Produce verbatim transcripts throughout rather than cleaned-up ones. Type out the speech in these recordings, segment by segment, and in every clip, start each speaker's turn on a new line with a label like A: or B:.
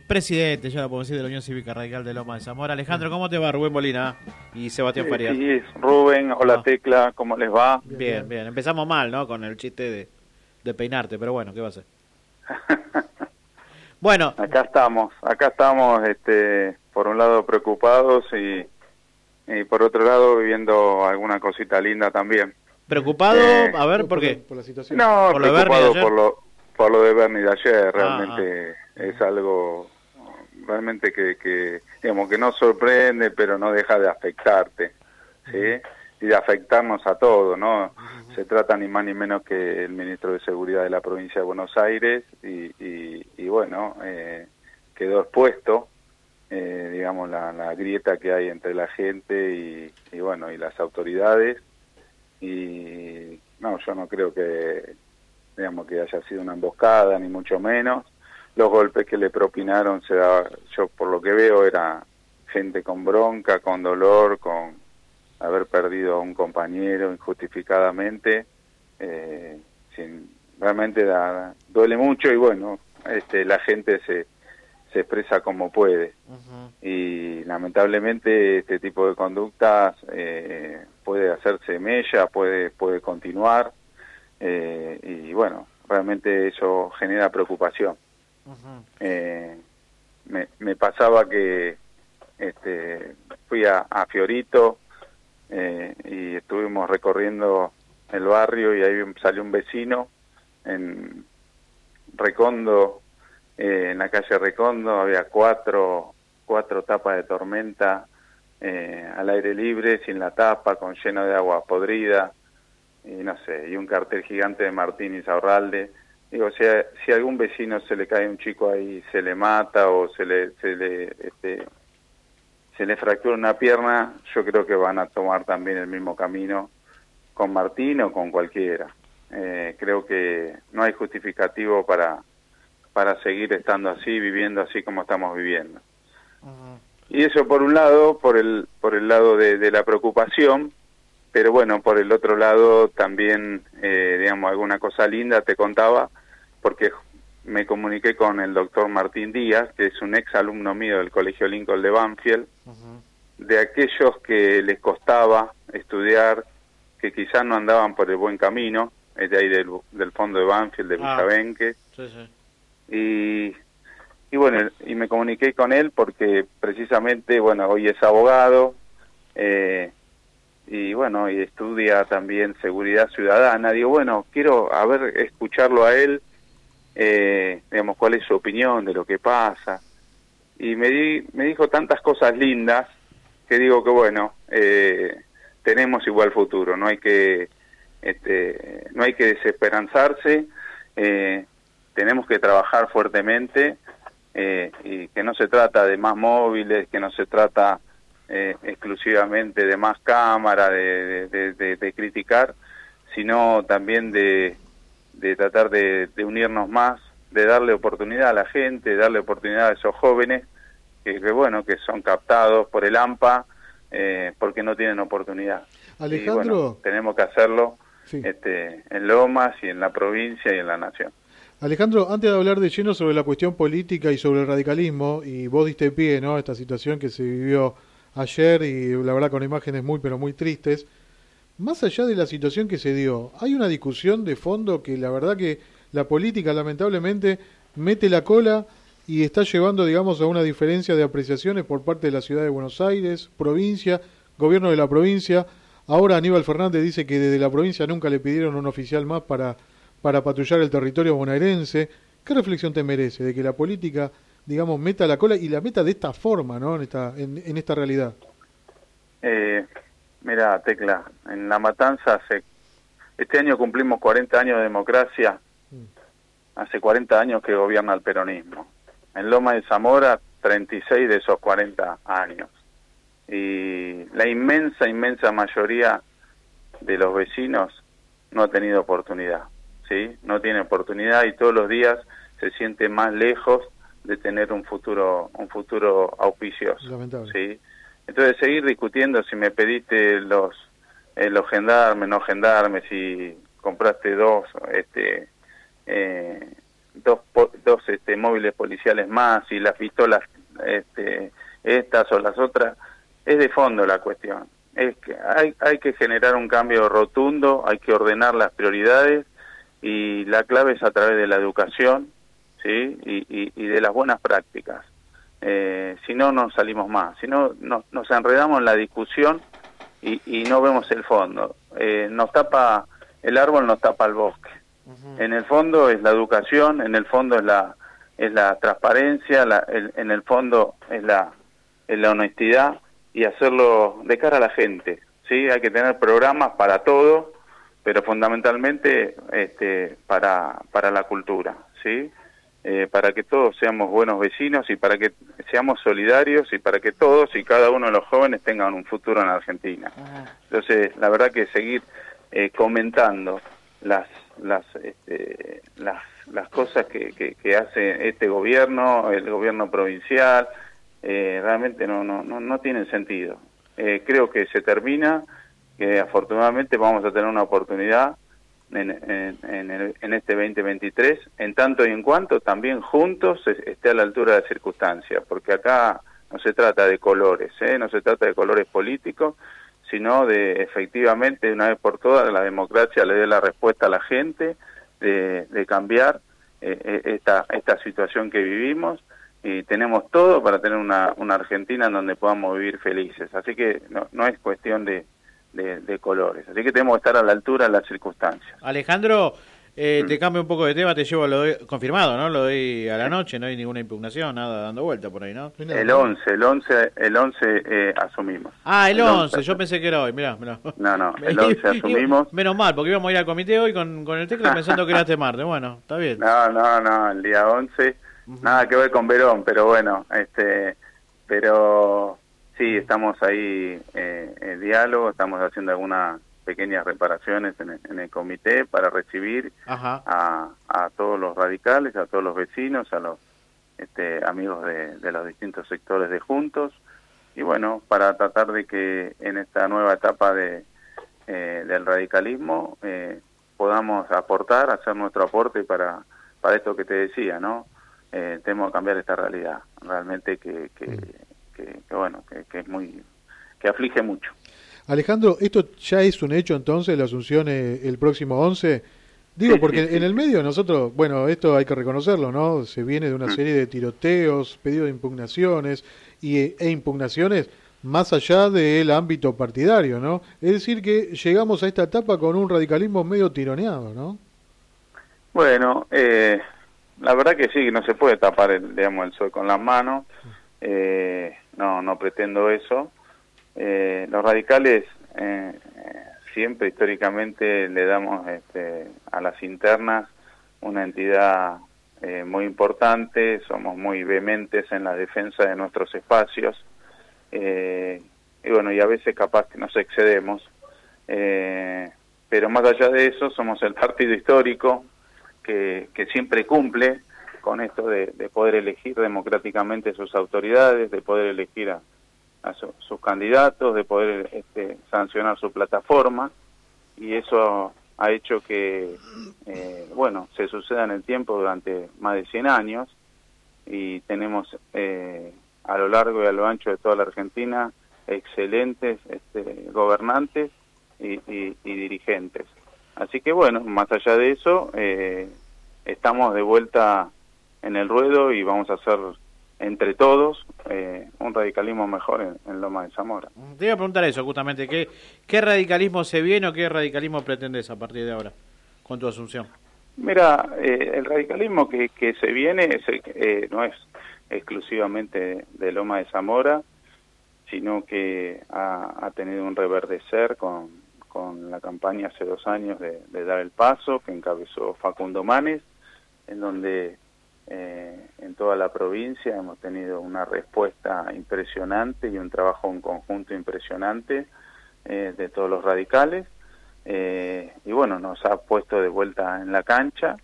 A: presidente, ya lo podemos decir, de la Unión Cívica Radical de Loma de Zamora. Alejandro, ¿cómo te va? Rubén Molina y Sebastián
B: Sí,
A: Farías.
B: sí, Rubén, hola
A: Ah.
B: Tecla, ¿cómo les va?
A: Bien, bien, bien. Empezamos mal, ¿no? Con el chiste de, de peinarte, pero bueno, ¿qué va a ser? Bueno.
B: Acá estamos, acá estamos, este, por un lado preocupados y, y por otro lado viviendo alguna cosita linda también.
A: ¿Preocupado?
B: Eh,
A: a ver,
C: por,
A: ¿por
C: por
A: qué?
C: La, por la situación.
B: No,
A: ¿Por lo de Bernie de
B: preocupado
A: ayer?
B: por lo, por lo de Bernie de ayer,
A: Ah,
B: realmente es algo realmente que, que, digamos, que no sorprende, pero no deja de afectarte, ¿sí? Y de afectarnos a todos, ¿no? Uh-huh. Se trata ni más ni menos que el ministro de Seguridad de la provincia de Buenos Aires y, y, y bueno, eh, quedó expuesto, eh, digamos, la, la grieta que hay entre la gente y, y bueno, y las autoridades. Y no, yo no creo que, digamos, que haya sido una emboscada, ni mucho menos. Los golpes que le propinaron, se daba, yo por lo que veo, era gente con bronca, con dolor, con haber perdido a un compañero injustificadamente. Eh, sin, realmente da, duele mucho y bueno, este, la gente se, se expresa como puede. Uh-huh. Y lamentablemente este tipo de conductas eh, puede hacerse mella, puede, puede continuar eh, y bueno, realmente eso genera preocupación. Uh-huh. Eh, me, me pasaba que este, fui a, a Fiorito eh, y estuvimos recorriendo el barrio y ahí salió un vecino en Recondo, eh, en la calle Recondo, había cuatro, cuatro tapas de tormenta eh, al aire libre, sin la tapa, con lleno de agua podrida y no sé, y un cartel gigante de Martín Insaurralde. Digo, si a, si a algún vecino se le cae un chico ahí, se le mata o se le se le este, se le fractura una pierna, yo creo que van a tomar también el mismo camino con Martín o con cualquiera. Eh, creo que no hay justificativo para para seguir estando así, viviendo así como estamos viviendo. Uh-huh. Y eso por un lado, por el por el lado de, de la preocupación. Pero bueno, por el otro lado también, eh, digamos, alguna cosa linda te contaba, porque me comuniqué con el doctor Martín Díaz, que es un ex alumno mío del Colegio Lincoln de Banfield, uh-huh. de aquellos que les costaba estudiar, que quizás no andaban por el buen camino, es de ahí del, del fondo de Banfield, de
A: ah,
B: Villavenque.
A: Sí, sí.
B: Y, y bueno, y me comuniqué con él porque precisamente, bueno, hoy es abogado, eh, y bueno, y estudia también seguridad ciudadana. Digo, bueno, quiero a ver, escucharlo a él, eh, digamos, cuál es su opinión de lo que pasa. Y me, di, me dijo tantas cosas lindas que digo que bueno, eh, tenemos igual futuro, no hay que, este, no hay que desesperanzarse, eh, tenemos que trabajar fuertemente eh, y que no se trata de más móviles, que no se trata Eh, exclusivamente de más cámara, de, de, de, de criticar, sino también de, de tratar de, de unirnos más, de darle oportunidad a la gente, de darle oportunidad a esos jóvenes que, que bueno, que son captados por el AMPA eh, porque no tienen oportunidad.
C: Alejandro,
B: y bueno, tenemos que hacerlo
C: sí.
B: este, en Lomas y en la provincia y en la nación.
C: Alejandro, antes de hablar de lleno sobre la cuestión política y sobre el radicalismo, y vos diste pie, ¿no?, a esta situación que se vivió ayer y la verdad con imágenes muy pero muy tristes, más allá de la situación que se dio, hay una discusión de fondo que la verdad que la política lamentablemente mete la cola y está llevando, digamos, a una diferencia de apreciaciones por parte de la ciudad de Buenos Aires, provincia, gobierno de la provincia. Ahora Aníbal Fernández dice que desde la provincia nunca le pidieron un oficial más para, para patrullar el territorio bonaerense. ¿Qué reflexión te merece de que la política, digamos, meta la cola y la meta de esta forma, ¿no?, en esta, en, en esta realidad?
B: Eh, mira, Tecla, en La Matanza hace, este año cumplimos cuarenta años de democracia, mm. hace cuarenta años que gobierna el peronismo. En Loma de Zamora, treinta y seis de esos cuarenta años. Y la inmensa, inmensa mayoría de los vecinos no ha tenido oportunidad, ¿sí? No tiene oportunidad y todos los días se siente más lejos de tener un futuro un futuro auspicioso.
C: Lamentable.
B: ¿Sí? Entonces, seguir discutiendo si me pediste los eh, los gendarmes, no gendarmes, si compraste dos este eh, dos, dos este, móviles policiales más y las pistolas este, estas o las otras, es de fondo la cuestión. Es que hay, hay que generar un cambio rotundo, hay que ordenar las prioridades y la clave es a través de la educación, ¿sí? y, y, y de las buenas prácticas. Eh, si no, no salimos más. Si no, no nos enredamos en la discusión y, y no vemos el fondo. Eh, nos tapa, el árbol nos tapa el bosque. Uh-huh. En el fondo es la educación, en el fondo es la es la transparencia, la, el, en el fondo es la, es la honestidad y hacerlo de cara a la gente, ¿sí? Hay que tener programas para todo, pero fundamentalmente este, para, para la cultura, ¿sí? Eh, para que todos seamos buenos vecinos y para que seamos solidarios y para que todos y cada uno de los jóvenes tengan un futuro en Argentina. Uh-huh. Entonces, la verdad que seguir eh, comentando las las este, las las cosas que, que, que hace este gobierno, el gobierno provincial, eh, realmente no no no no tienen sentido. Eh, creo que se termina, que afortunadamente vamos a tener una oportunidad en, en, en, el, en este veinte veintitrés, en tanto y en cuanto también juntos esté a la altura de las circunstancias, porque acá no se trata de colores, ¿eh? No se trata de colores políticos, sino de efectivamente, de una vez por todas, la democracia le dé la respuesta a la gente, de, de cambiar eh, esta, esta situación que vivimos, y tenemos todo para tener una, una Argentina en donde podamos vivir felices. Así que no, no es cuestión de, de, de colores, así que tenemos que estar a la altura de las circunstancias.
A: Alejandro, eh, mm. te cambio un poco de tema, te llevo, lo doy, confirmado, ¿no? Lo doy a la noche, no hay ninguna impugnación, nada dando vuelta por ahí, ¿no?
B: El once, el once, el once eh, asumimos.
A: Ah, el, el once, yo pensé que era hoy, mirá, mirá.
B: No, no, el once asumimos.
A: Menos mal, porque íbamos a ir al comité hoy con, con el tecla pensando que era este martes, bueno, está bien.
B: No, no, no, el día once, uh-huh. Nada que ver con Verón, pero bueno, este, pero sí, estamos ahí eh, en diálogo, estamos haciendo algunas pequeñas reparaciones en el, en el comité para recibir a, a todos los radicales, a todos los vecinos, a los este, amigos de, de los distintos sectores de Juntos, y bueno, para tratar de que en esta nueva etapa de eh, del radicalismo eh, podamos aportar, hacer nuestro aporte para, para esto que te decía, ¿no? Eh, tenemos que cambiar esta realidad, realmente que, que, que, que bueno, que, que es muy, que aflige mucho.
C: Alejandro, ¿esto ya es un hecho entonces, la asunción eh, el próximo once? Digo, porque sí, sí, sí. En el medio nosotros, bueno, esto hay que reconocerlo, ¿no? Se viene de una serie de tiroteos, pedidos de impugnaciones y, e impugnaciones más allá del ámbito partidario, ¿no? Es decir, que llegamos a esta etapa con un radicalismo medio tironeado, ¿no?
B: Bueno, eh, la verdad que sí, no se puede tapar el, digamos, el sol con las manos, eh, no, no pretendo eso. Eh, los radicales eh, siempre históricamente le damos este, a las internas una entidad eh, muy importante, somos muy vehementes en la defensa de nuestros espacios eh, y bueno, y a veces capaz que nos excedemos, eh, pero más allá de eso somos el partido histórico que, que siempre cumple con esto de, de poder elegir democráticamente sus autoridades, de poder elegir a a su, sus candidatos, de poder este, sancionar su plataforma, y eso ha hecho que, eh, bueno, se suceda en el tiempo durante más de cien años, y tenemos eh, a lo largo y a lo ancho de toda la Argentina excelentes este, gobernantes y, y, y dirigentes. Así que bueno, más allá de eso, eh, estamos de vuelta en el ruedo y vamos a hacer entre todos eh, un radicalismo mejor en, en Loma de Zamora.
A: Te iba a preguntar eso justamente, ¿qué, qué radicalismo se viene o qué radicalismo pretendes a partir de ahora con tu asunción?
B: Mira, eh, el radicalismo que, que se viene es, eh, no es exclusivamente de Loma de Zamora, sino que ha, ha tenido un reverdecer con, con la campaña hace dos años de, de Dar el Paso, que encabezó Facundo Manes, en donde Eh, en toda la provincia hemos tenido una respuesta impresionante y un trabajo en conjunto impresionante eh, de todos los radicales eh, y bueno, nos ha puesto de vuelta en la cancha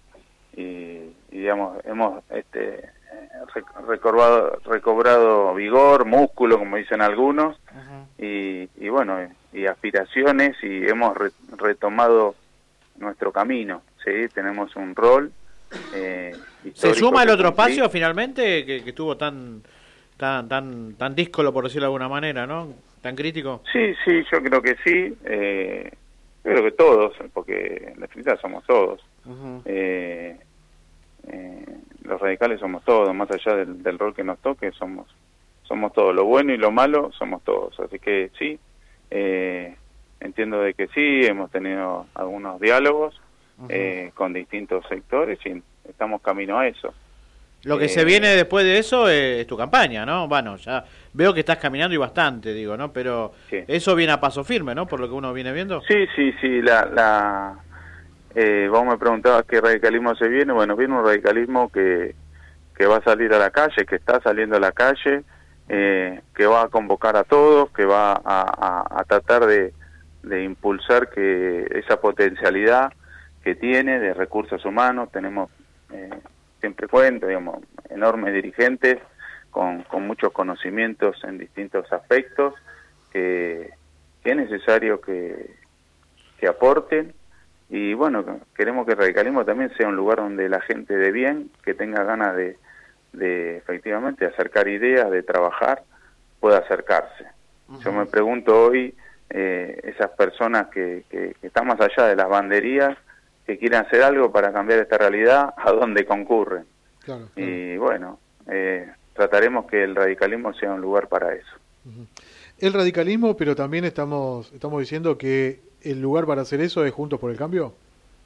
B: y, y digamos, hemos este, recobrado, recobrado vigor, músculo, como dicen algunos, uh-huh. y, y bueno, y aspiraciones, y hemos re, retomado nuestro camino, ¿sí? Tenemos un rol eh,
A: ¿Se suma el otro
B: cumplí.
A: espacio finalmente que, que estuvo tan tan tan tan díscolo, por decirlo de alguna manera, ¿no? Tan crítico.
B: Sí, sí, yo creo que sí. Eh, creo que todos, porque en definitiva somos todos. Uh-huh. eh, eh, los radicales somos todos, más allá del, del rol que nos toque, somos somos todos. Lo bueno y lo malo somos todos. Así que sí, eh, entiendo de que sí, hemos tenido algunos diálogos uh-huh. eh, con distintos sectores y estamos camino a eso.
A: Lo que eh, se viene después de eso es tu campaña, ¿no? Bueno, ya veo que estás caminando y bastante, digo, ¿no? Pero sí. Eso viene a paso firme, ¿no? Por lo que uno viene viendo.
B: Sí, sí, sí. La, la, eh, vos me preguntabas qué radicalismo se viene. Bueno, viene un radicalismo que, que va a salir a la calle, que está saliendo a la calle, eh, que va a convocar a todos, que va a, a, a tratar de, de impulsar que esa potencialidad que tiene de recursos humanos. Tenemos... Eh, siempre cuento, digamos, enormes dirigentes con, con muchos conocimientos en distintos aspectos que, que es necesario que, que aporten y bueno, queremos que el radicalismo también sea un lugar donde la gente de bien, que tenga ganas de, de efectivamente acercar ideas, de trabajar, pueda acercarse. Uh-huh. Yo me pregunto hoy, eh, esas personas que, que, que están más allá de las banderías, que quieran hacer algo para cambiar esta realidad, ¿a dónde concurren? Claro, claro. Y bueno, eh, trataremos que el radicalismo sea un lugar para eso.
C: Uh-huh. El radicalismo, pero también estamos estamos diciendo que el lugar para hacer eso es Juntos por el Cambio.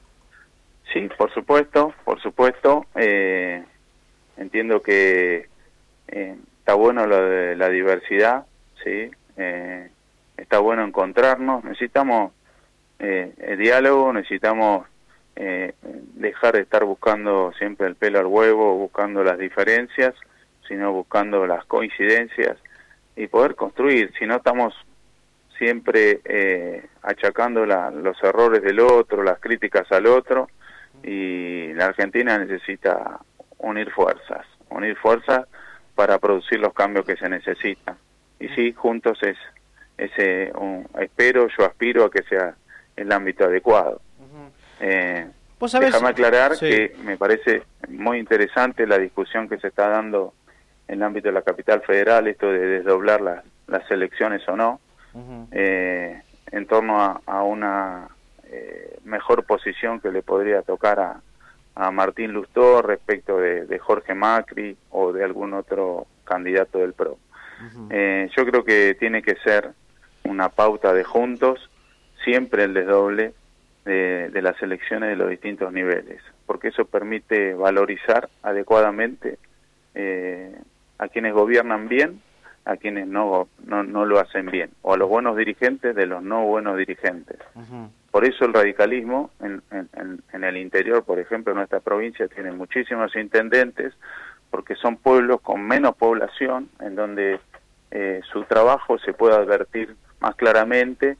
B: Sí, por supuesto, por supuesto. Eh, entiendo que eh, está bueno lo de la diversidad, sí. Eh, está bueno encontrarnos. Necesitamos eh, el diálogo, necesitamos Eh, dejar de estar buscando siempre el pelo al huevo, buscando las diferencias, sino buscando las coincidencias y poder construir. Si no estamos siempre eh, achacando la, los errores del otro, las críticas al otro, y la Argentina necesita unir fuerzas, unir fuerzas para producir los cambios que se necesitan. Y sí, juntos es ese, un, espero, yo aspiro a que sea el ámbito adecuado. Eh, ¿Vos sabés? Déjame aclarar sí. que me parece muy interesante la discusión que se está dando en el ámbito de la capital federal, esto de desdoblar las, las elecciones o no, uh-huh. eh, en torno a, a una eh, mejor posición que le podría tocar a, a Martín Lustó respecto de, de Jorge Macri o de algún otro candidato del P R O. Uh-huh. Eh, yo creo que tiene que ser una pauta de juntos, siempre el desdoble De, de las elecciones de los distintos niveles, porque eso permite valorizar adecuadamente eh, a quienes gobiernan bien, a quienes no, no no lo hacen bien, o a los buenos dirigentes de los no buenos dirigentes. Uh-huh. Por eso el radicalismo en, en, en el interior, por ejemplo, en nuestra provincia tiene muchísimos intendentes, porque son pueblos con menos población, en donde eh, su trabajo se puede advertir más claramente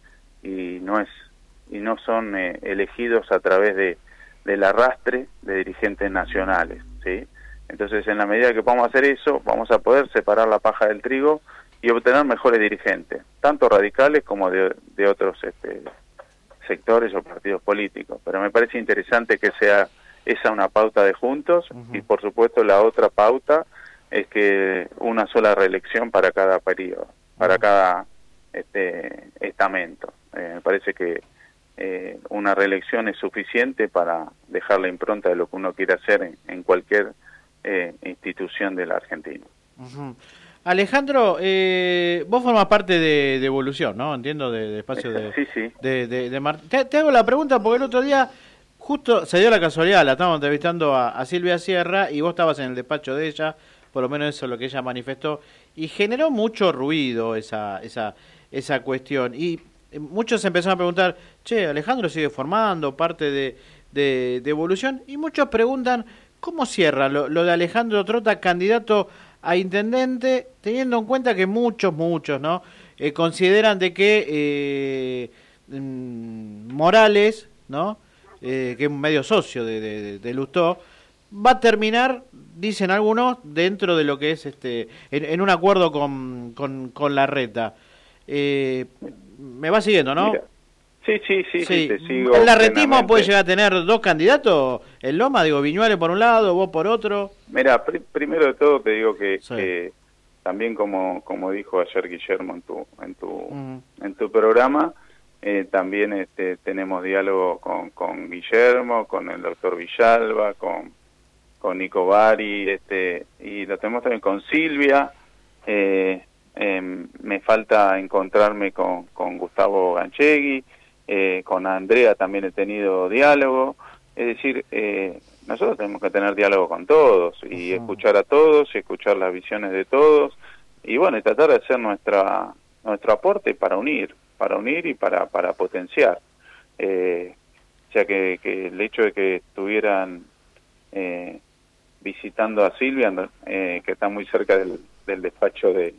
B: y no es y no son eh, elegidos a través de del arrastre de dirigentes nacionales, ¿sí? Entonces, en la medida que podamos hacer eso, vamos a poder separar la paja del trigo y obtener mejores dirigentes, tanto radicales como de, de otros este, sectores o partidos políticos. Pero me parece interesante que sea esa una pauta de juntos, uh-huh. y por supuesto la otra pauta es que una sola reelección para cada periodo, para uh-huh. cada este, estamento. Eh, me parece que Eh, una reelección es suficiente para dejar la impronta de lo que uno quiere hacer en, en cualquier eh, institución de la Argentina.
A: Uh-huh. Alejandro, eh, vos formás parte de, de Evolución, ¿no? Entiendo, de, de espacio de...
B: Sí, sí.
A: De, de, de Mar... te, te hago la pregunta porque el otro día justo se dio la casualidad, la estábamos entrevistando a, a Silvia Sierra y vos estabas en el despacho de ella, por lo menos eso es lo que ella manifestó, y generó mucho ruido esa, esa, esa cuestión. Y muchos empezaron a preguntar, che, Alejandro sigue formando parte de, de, de Evolución, y muchos preguntan, ¿cómo cierra lo, lo de Alejandro Trota, candidato a intendente, teniendo en cuenta que muchos, muchos, ¿no? Eh, consideran de que eh, mm, Morales, ¿no? Eh, que es un medio socio de, de, de Lustó, va a terminar, dicen algunos, dentro de lo que es este, en, en un acuerdo con, con, con Larreta. Eh, me va siguiendo, ¿no?
B: Mira, Sí, sí, sí, sí,
A: sí.
B: te sigo.
A: ¿El larretismo
B: plenamente.
A: puede llegar a tener dos candidatos? ¿El Loma? Digo, Viñuales por un lado, vos por otro.
B: Mira, pr primero de todo te digo que,
A: Sí.
B: que también como como dijo ayer Guillermo en tu en tu
A: Uh-huh.
B: en tu programa, eh, también este, tenemos diálogo con, con Guillermo, con el doctor Villalba, con con Nico Bari, este, y lo tenemos también con Silvia. Eh, eh, me falta encontrarme con, con Gustavo Ganchegui, eh, con Andrea también he tenido diálogo. Es decir, eh, nosotros tenemos que tener diálogo con todos y uh-huh. escuchar a todos y escuchar las visiones de todos y bueno, y tratar de hacer nuestra nuestro aporte para unir, para unir y para para potenciar. Eh, o sea que, que el hecho de que estuvieran eh, visitando a Silvia, eh, que está muy cerca del, del despacho de,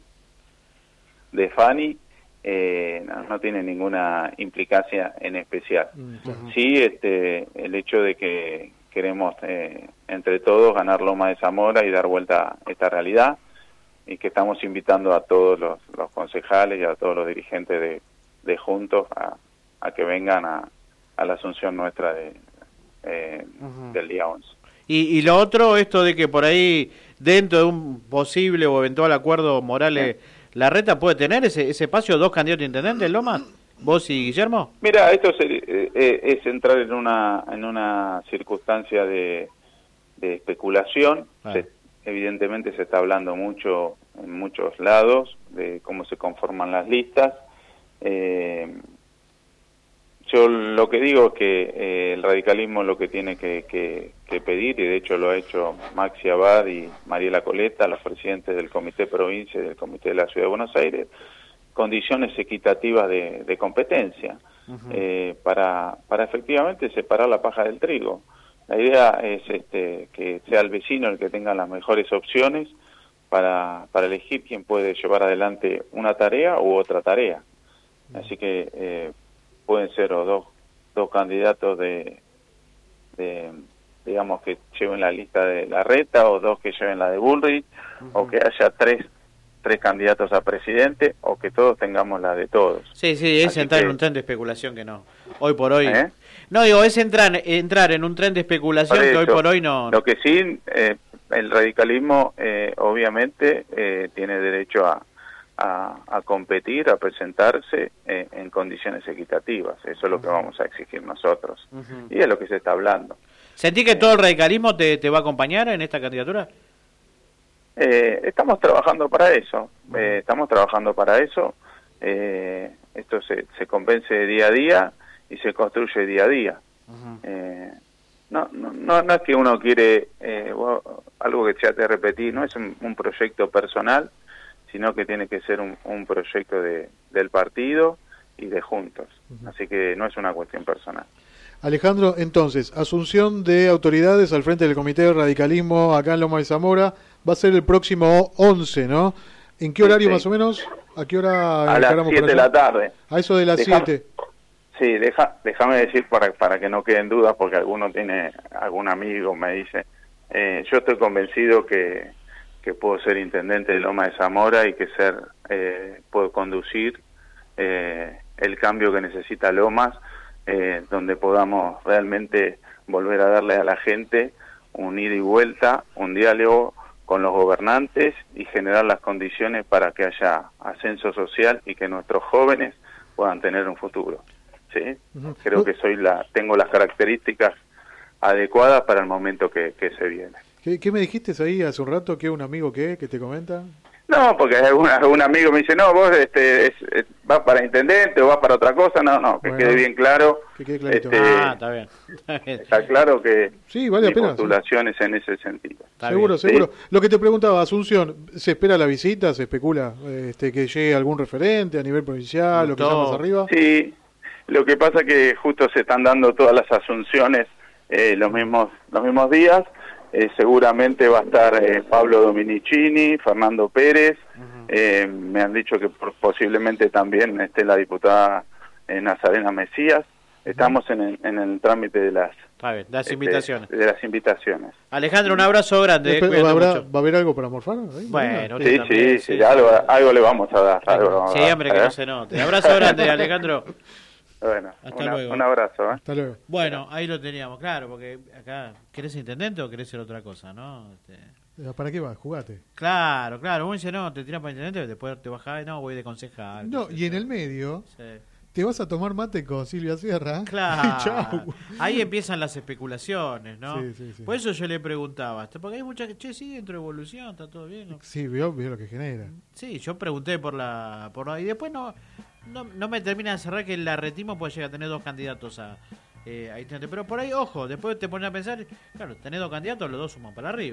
B: de Fanny, eh, no, no tiene ninguna implicancia en especial. Uh-huh. Sí, este, el hecho de que queremos eh, entre todos ganar Loma de Zamora y dar vuelta a esta realidad, y que estamos invitando a todos los, los concejales y a todos los dirigentes de, de Juntos a, a que vengan a, a la asunción nuestra de, eh, uh-huh. del día once.
A: Y, y lo otro, esto de que por ahí, dentro de un posible o eventual acuerdo Morales, sí. ¿Larreta puede tener ese, ese espacio, dos candidatos a intendentes, Lomas? ¿Vos y Guillermo?
B: Mira, esto es, eh, es entrar en una en una circunstancia de, de especulación. Ah. Se, evidentemente se está hablando mucho en muchos lados de cómo se conforman las listas. Eh, Yo lo que digo es que eh, el radicalismo lo que tiene que, que, que pedir, y de hecho lo ha hecho Maxi Abad y Mariela Coleta, los presidentes del Comité Provincia y del Comité de la Ciudad de Buenos Aires, condiciones equitativas de, de competencia, uh-huh. eh, para, para efectivamente separar la paja del trigo. La idea es este, que sea el vecino el que tenga las mejores opciones para, para elegir quién puede llevar adelante una tarea u otra tarea. Uh-huh. Así que... Eh, pueden ser o dos dos candidatos de, de digamos que lleven la lista de Larreta o dos que lleven la de Bullrich, uh-huh. o que haya tres tres candidatos a presidente o que todos tengamos la de todos.
A: Sí, sí, es Así entrar que... en un tren de especulación que no, hoy por hoy. ¿Eh? No, digo, es entrar entrar en un tren de especulación por eso, que hoy por hoy no...
B: Lo que sí, eh, el radicalismo eh, obviamente eh, tiene derecho a A, a competir, a presentarse eh, en condiciones equitativas. Eso es lo que vamos a exigir nosotros. Uh-huh. Y es lo que se está hablando.
A: ¿Sentí que eh, todo el radicalismo te, te va a acompañar en esta candidatura?
B: Eh, estamos trabajando para eso. Eh, estamos trabajando para eso. Eh, esto se, se convence día a día y se construye día a día. Uh-huh. eh, no, no, no, no es que uno quiere, eh, algo que ya te repetí, no es un, un proyecto personal, sino que tiene que ser un, un proyecto de, del partido y de Juntos. Uh-huh. Así que no es una cuestión personal.
C: Alejandro, entonces, asunción de autoridades al frente del Comité de Radicalismo acá en Loma de Zamora va a ser el próximo once, ¿no? ¿En qué horario sí, sí. más o menos? ¿A qué hora?
B: A las siete de la tarde.
C: A eso de las siete.
B: Sí, deja, déjame decir para, para que no queden dudas, porque alguno tiene, algún amigo me dice, eh, yo estoy convencido que que puedo ser intendente de Loma de Zamora y que ser eh, puedo conducir eh, el cambio que necesita Lomas, eh, donde podamos realmente volver a darle a la gente un ida y vuelta, un diálogo con los gobernantes y generar las condiciones para que haya ascenso social y que nuestros jóvenes puedan tener un futuro. ¿Sí? Uh-huh. Creo que soy la tengo las características adecuadas para el momento que, que se viene.
C: ¿Qué, ¿Qué me dijiste ahí hace un rato? ¿Qué un amigo qué? ¿Que te comenta?
B: No, porque algún, algún amigo me dice, no, vos este, es, es, vas para intendente o vas para otra cosa. No, no, que bueno, quede bien claro.
C: Que quede clarito.
A: Este, ah, está bien.
B: Está, bien. Está claro que
C: sí, vale
B: mi
C: pena,
B: postulación sí. es en ese sentido.
C: Está seguro, bien. seguro. ¿Sí? Lo que te preguntaba, Asunción, ¿se espera la visita? ¿Se especula este, que llegue algún referente a nivel provincial, lo que sea más arriba?
B: Sí, lo que pasa es que justo se están dando todas las asunciones eh, los mismos los mismos días. Eh, seguramente va a estar eh, Pablo Dominicini, Fernando Pérez, uh-huh. eh, me han dicho que por, posiblemente también esté la diputada eh, Nazarena Mesías. Estamos en el, en el trámite de las,
A: bien, las este, invitaciones.
B: De las invitaciones.
A: Alejandro, un abrazo grande.
C: Eh, ¿Va, habrá, ¿Va a haber algo para morfar? ¿Eh?
A: Bueno,
B: sí, sí, sí, sí, sí, algo, algo le vamos a dar. Algo
A: sí, hombre, que no se note. Abrazo grande, Alejandro.
B: Bueno,
A: Hasta
B: una-
A: luego.
B: un abrazo. ¿eh?
C: Hasta luego.
A: Bueno, ahí lo teníamos, claro, porque acá, ¿querés ser intendente o querés ser otra cosa, no? Este,
C: ¿Para qué vas? Jugate.
A: claro, claro, uno dice, no, te tiras para intendente, después te bajás, no, voy de concejal.
C: No,
A: qué sé
C: y en
A: yo.
C: el medio
A: Sí.
C: te vas a tomar mate con Silvia Sierra.
A: Claro,
C: Y chau.
A: ahí empiezan las especulaciones, ¿no?
C: Sí, sí, sí.
A: Por eso yo le preguntaba, hasta porque hay muchas que, che, sí, dentro de evolución, está todo bien, ¿no?
C: Sí, veo, veo lo que genera.
A: Sí, yo pregunté por la... por la- y después no, no, no me termina de cerrar que el arretismo puede llegar a tener dos candidatos a, eh, a intendente. Pero por ahí, ojo, después te pones a pensar, claro, tenés dos candidatos, los dos suman para arriba.